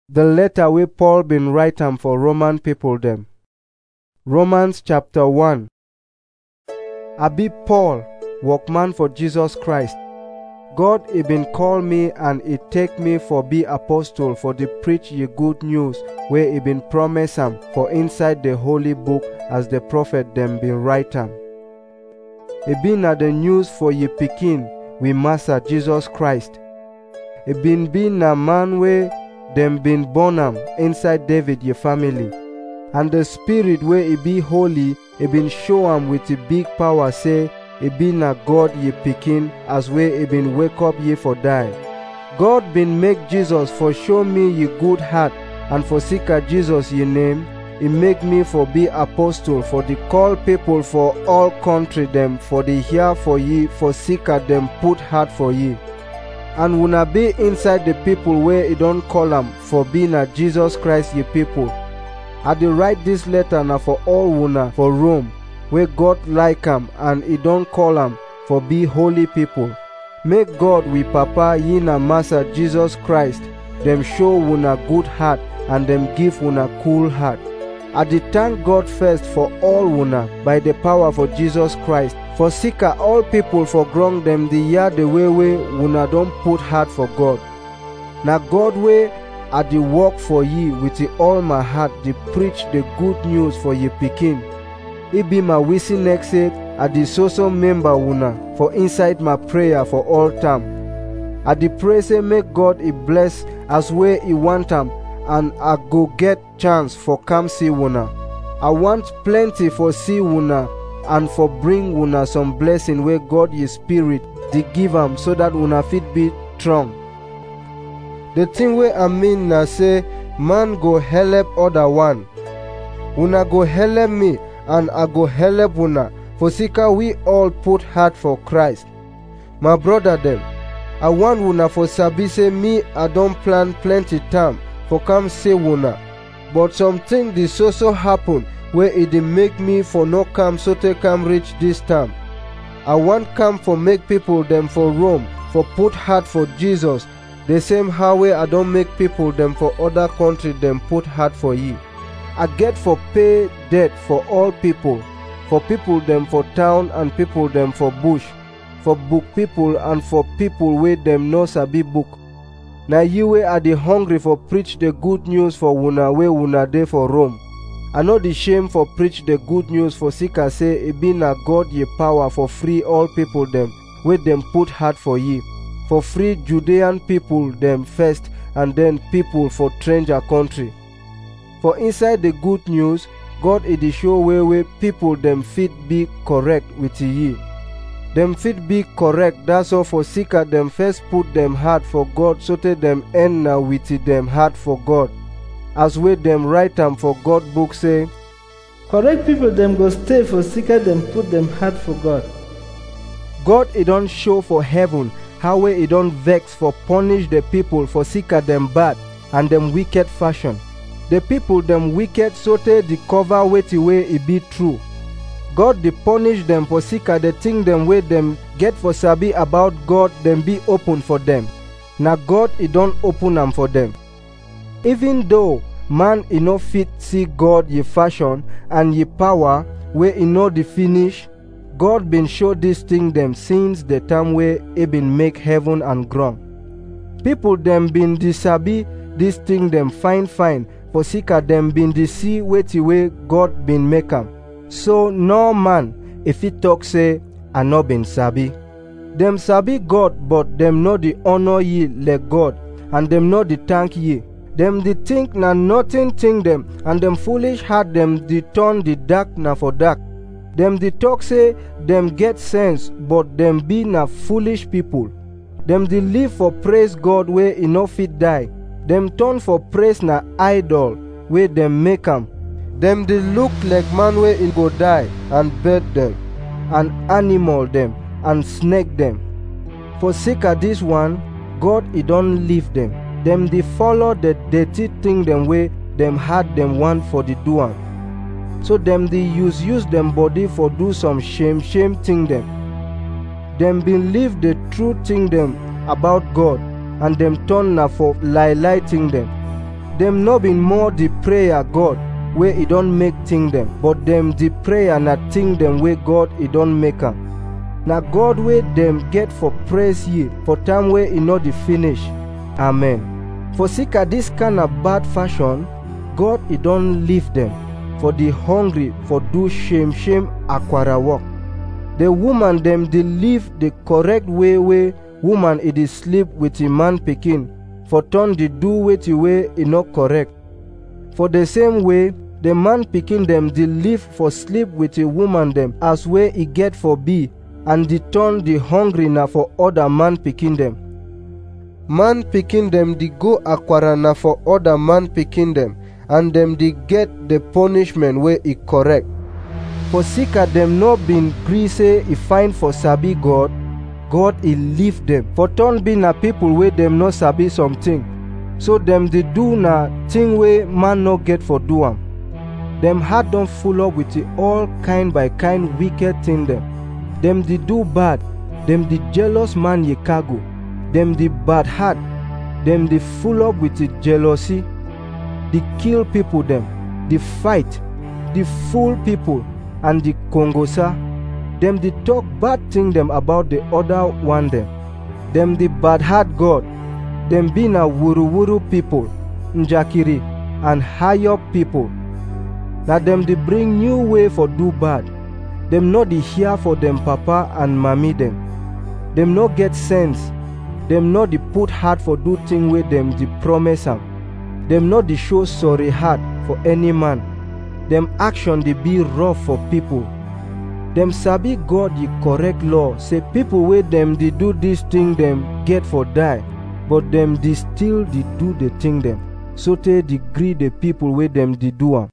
The letter wey Paul bin write am for Roman people dem. Romans chapter 1. I be Paul, workman for Jesus Christ. God he been call me and he take me for be apostle for the preach ye good news wey he been promise am for inside the holy book as the prophet dem been write am. He been na the news for ye pikin we master Jesus Christ. He been na man wey dem been born am inside David ye family. And the spirit wey he be holy, he been show am with a big power say, he be na God ye pikin as way he been wake up ye for die. God been make Jesus for show me ye good heart, and for seek Jesus ye name, he make me for be apostle for the call people for all country them for the hear for ye for seek them put heart for ye. And una be inside the people where he don't call am for be na Jesus Christ ye people. I dey write this letter na for all una for Rome, where God like am and he don't call am for be holy people. Make God we Papa ye na Master Jesus Christ, them show una good heart and them give una cool heart. I dey thank God first for all una by the power for Jesus Christ, for seeker all people for grong them the year the way una don't put heart for God. Na God way I dey work for ye with all my heart dey preach the good news for ye pikin. It be my wishing next say I dey so member una for inside my prayer for all time. I dey pray say make God he bless as way he want am, and I go get chance for come see una. I want plenty for see una and for bring una some blessing where God ye spirit dey give am so that una fit be strong. The thing wey I mean na say man go help other one. Una go help me and I go help una, for sika we all put heart for Christ. My brother them, I want una for sabi say me I don't plan plenty time for come say una, but something dey so happen where it dey make me for no come so te come reach this time. I want come for make people them for Rome for put heart for Jesus, the same how way I don't make people them for other country them put heart for ye. I get for pay debt for all people, for people them for town and people them for bush, for book people and for people wey them no sabi book. Na you wey are the hungry for preach the good news for una wey una dey for Rome. I know the shame for preach the good news for seeker say it be na God ye power for free all people them wey them put heart for ye, for free Judean people them first and then people for stranger country. For inside the good news, God is the show where people them fit be correct with ye. Them fit be correct, that's all for seeker them first put them heart for God so that them end now with them heart for God. As way them write them for God book say, correct people them go stay for seeker them put them heart for God. God it don't show for heaven how way it don't vex for punish the people for seeker them bad and them wicked fashion. The people them wicked so they the cover weighty way it be true. God they punish them for seeker the thing them way them get for sabi about God them be open for them. Now God it don't open them for them. Even though man he no fit see God ye fashion and ye power where he know the finish, God been show this thing them since the time where he been make heaven and ground. People them been disabi this thing them fine for seeker them been the see weighty way God been make am. So no man if he talk say I no been sabi. Them sabi God but them know the honor ye like God and them know the thank ye. Them the think na nothing thing them and them foolish heart them the turn the dark na for dark. Them the talk say them get sense but them be na foolish people. Them the live for praise God where he no fit die. Them turn for praise na idol where them make am. Them they look like man where he go die and bird them and animal them and snake them. For sake of this one, God he don't leave them. Them they follow the dirty thing them way them had them want for the do am. So them they use them body for do some shame thing them. Them believe the true thing them about God and them turn na for lie thing them. dem no been more the prayer God wey e don make thing dem, but dem the prayer na thing dem wey God e don make am. Na God wey dem get for praise ye for time wey e no dey finish. Amen. For sika this kind of bad fashion, God e don leave dem for the hungry for do shame akwara work. The woman dem dey live the correct way wey woman e dey sleep with a man pikin for turn dey do wetin wey e no correct. For the same way, the man pikin dem dey live for sleep with a woman dem as way e get for be, and the turn the hungry na for other man pikin dem. Man pikin dem dey go akwara na for other man pikin dem, and dem dey get the punishment wey e correct. For sika dem no been gree say e fine for sabi God, God e leave dem for turn be na people wey dem no sabi something, so dem dey do na thing wey man no get for do am. Dem heart don full up with all kind by kind wicked thing dem. Dem dey do bad, dem dey jealous man ye cargo, dem dey bad heart, dem dey full up with jealousy, dey kill people dem, dey fight, dey fool people, and dey kongosa. Dem dey talk bad thing dem about the other one dem. Dem dey bad heart God. Dem be na wuru people, njakiri, and high up people. Na dem dey bring new way for do bad. Dem no dey hear for dem papa and mami dem. Dem no get sense. Dem no dey put heart for do thing wey dem dey promise am. Dem no dey show sorry heart for any man. Dem action dey be rough for people. Dem sabi God ye correct law say people wey dem dey do this thing dem get for die, but dem dey still dey do the thing dem, so tey dey gree the people wey dem dey do am.